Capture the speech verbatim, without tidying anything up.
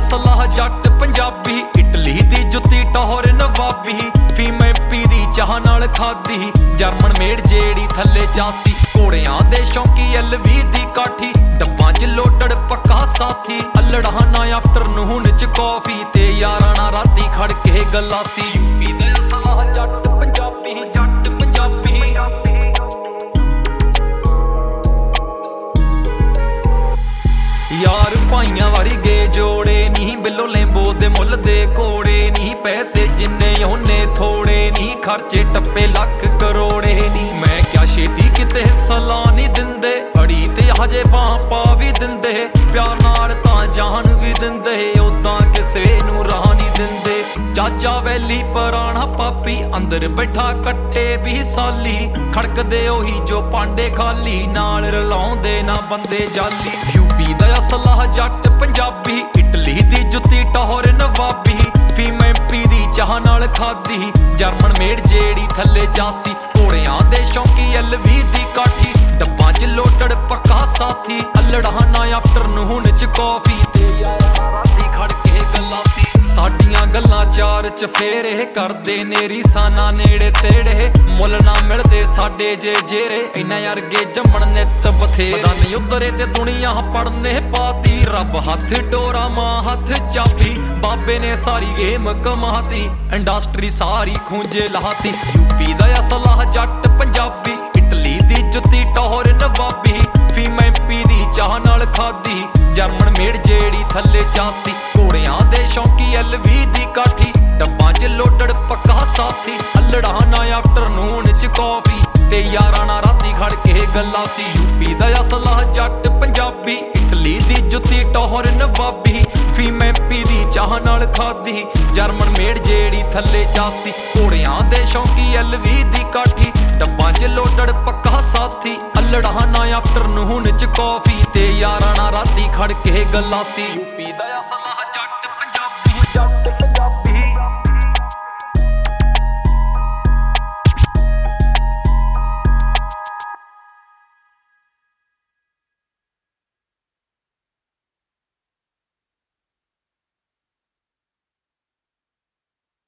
ਅਸਲਾ ਜੱਟ ਪੰਜਾਬੀ, ਇਟਲੀ ਦੀ ਜੁੱਤੀ ਟੌਰ ਨਵਾਬੀ, ਫੀਮ ਐਮਪੀ ਦੀ ਚਾਹ ਨਾਲ ਖਾਦੀ, ਜਰਮਨ ਮੇਡ ਜਿਹੜੀ ਥੱਲੇ ਚਾਸੀ, ਘੋੜਿਆਂ ਦੇ ਸ਼ੌਂਕੀ ਐਲ ਵੀ ਦੀ ਕਾਠੀ, ਡੱਬਾਂ 'ਚ ਲੋਟੜ ਪੱਕਾ ਸਾਥੀ, ਅਲੜਾਂ ਨਾ ਆਫਟਰਨੂਨ 'ਚ ਕੌਫੀ ਤੇ ਯਾਰਾਂ ਨਾਲ ਰਾਤੀ ਖੜ ਕੇ ਗਲਾਸੀ। ਯੂਪੀ ਦਾ ਅਸਲਾ ਜੱਟ ਪੰਜਾਬੀ, ਜੱਟ ਪੰਜਾਬੀ। ਯਾਰ ਭਾਈਆਂ ਵਰਗੇ ਜੋੜੇ ਨਹੀਂ, ਬਿੱਲੋ ਲੈਂਬੋ ਦੇ ਮੁੱਲ ਦੇ ਕੋੜੇ ਨਹੀਂ, ਪੈਸੇ ਜਿੰਨੇ ਉਹਨੇ ਥੋੜੇ ਨਹੀਂ, ਖਰਚੇ ਟੱਪੇ ਲੱਖ ਕਰੋੜੇ ਨਹੀਂ। ਮੈਂ ਕਿਆ ਛੇਤੀ ਕਿਤੇ ਸਲਾਹ ਨਹੀਂ ਦਿੰਦੇ, ਅੜੀ ਤੇ ਹਜੇ ਬਾਂਹ ਪਾ ਵੀ ਦਿੰਦੇ, ਪਿਆਰ ਨਾਲ ਤਾਂ ਜਾਨ ਵੀ ਦਿੰਦੇ, ਉਦਾਂ ਕਿਸੇ ਨੂੰ ਰਾਹ ਨਹੀਂ ਦਿੰਦੇ। ਚਾਚਾ ਵੈਲੀ ਪੁਰਾਣਾ ਪਾਪੀ, ਅੰਦਰ ਬੈਠਾ ਕੱਟੇ ਵੀ ਸਾਲੀ, ਖੜਕਦੇ ਉਹੀ ਜੋ ਪਾਂਡੇ ਖਾਲੀ, ਨਾਲ ਰਲਾਉਂਦੇ ਨਾ ਬੰਦੇ ਜਾਲੀ। ਯੂਪੀ ਦਾ ਅਸਲਾ ਜੱਟ ਪੰਜਾਬੀ, ਇਟਲੀ ਦੀ ਜੁੱਤੀ ਟੌਰ ਨਵਾਬੀ, ਫੀਮ ਐਮਪੀ ਦੀ ਚਾਹ ਨਾਲ ਖਾਦੀ, ਜਰਮਨ ਮੇਡ ਜਿਹੜੀ ਥੱਲੇ ਚਾਸੀ, ਘੋੜਿਆਂ ਦੇ ਸ਼ੌਂਕੀ ਐਲ ਵੀ ਦੀ ਕਾਠੀ, ਡੱਬਾਂ 'ਚ ਲੋਟੜ ਪੱਕਾ ਸਾਥੀ, ਅਲੜਾਂ ਨਾ ਆਫਟਰਨੂਨ 'ਚ ਕੌਫੀ ਤੇ ਯਾਰਾਂ ਰਾਤੀ ਖੜ ਕੇ ਗਲਾਸੀ। ਸਾਡੀਆਂ ਗੱਲਾਂ ਚਾਰ ਚਫੇਰੇ ਕਰਦੇ ਨੇ ਰੀਸਾਨਾ ਨੇੜੇ ਤੇੜੇ, ਮੁੱਲ ਨਾ ਮਿਲਦੇ ਸਾਡੇ ਜੇ ਜੇਰੇ, ਇਨਾ ਅਰਗੇ ਜੰਮਣ ਨਿੱਤ ਬਥੇਰੇ। ਪਤਾ ਨਹੀਂ ਉਤਰੇ ਤੇ ਦੁਨੀਆ ਪੜਨੇ ਪਾਤੀ, ਰੱਬ ਹੱਥ ਡੋਰਾ ਮਾਂ ਹੱਥ ਚਾਬੀ, ਬਾਬੇ ਨੇ ਸਾਰੀ ਗੇਮ ਕਮਾਤੀ, ਇੰਡਸਟਰੀ ਸਾਰੀ ਖੂੰਜੇ ਲਾਤੀ। ਯੂਪੀ ਦਾ ਅਸਲਾ ਜੱਟ ਪੰਜਾਬੀ, ਇਟਲੀ ਦੀ ਜੁੱਤੀ ਟੌਰ ਨਵਾਬੀ, ਫੀਮ ਐਮਪੀ ਦੀ ਚਾਹ ਨਾਲ ਖਾਦੀ, ਜਰਮਨ ਮੇਡ ਜਿਹੜੀ ਥੱਲੇ ਚਾਸੀ, ਘੋੜਿਆਂ ਦੇ ਸ਼ੌਂਕੀ ਐਲ ਵੀ ਦੀ ਕਾਠੀ, ਡੱਬਾਂ 'ਚ ਲੋਟੜ ਪੱਕਾ ਸਾਥੀ, ਅਲੜਾਂ ਨਾ ਆਫਟਰਨੂਨ 'ਚ ਕੌਫੀ ਤੇ ਯਾਰਾਂ ਨਾਲ ਰਾਤੀ ਖੜ ਕੇ ਗਲਾਸੀ। ਯੂਪੀ ਦਾ ਅਸਲਾ ਜੱਟ ਪੰਜਾਬੀ, ਇਟਲੀ ਦੀ ਜੁੱਤੀ ਟੌਰ ਨਵਾਬੀ, ਫੀਮ ਐਮਪੀ ਦੀ ਚਾਹ ਨਾਲ ਖਾਦੀ, ਜਰਮਨ ਮੇਡ ਜਿਹੜੀ ਥੱਲੇ ਚਾਸੀ, ਘੋੜਿਆਂ ਦੇ ਸ਼ੌਂਕੀ ਐਲ ਵੀ ਦੀ ਕਾਠੀ, ਡੱਬਾਂ 'ਚ ਲੋਟੜ ਪੱਕਾ ਸਾਥੀ, ਅਲੜਾਂ ਨਾ ਆਫਟਰਨੂਨ 'ਚ ਕੌਫੀ ਤੇ ਯਾਰਾਂ ਨਾਲ ਰਾਤੀ ਖੜ ਕੇ ਗਲਾਸੀ। ਯੂਪੀ ਦਾ ਅਸਲਾ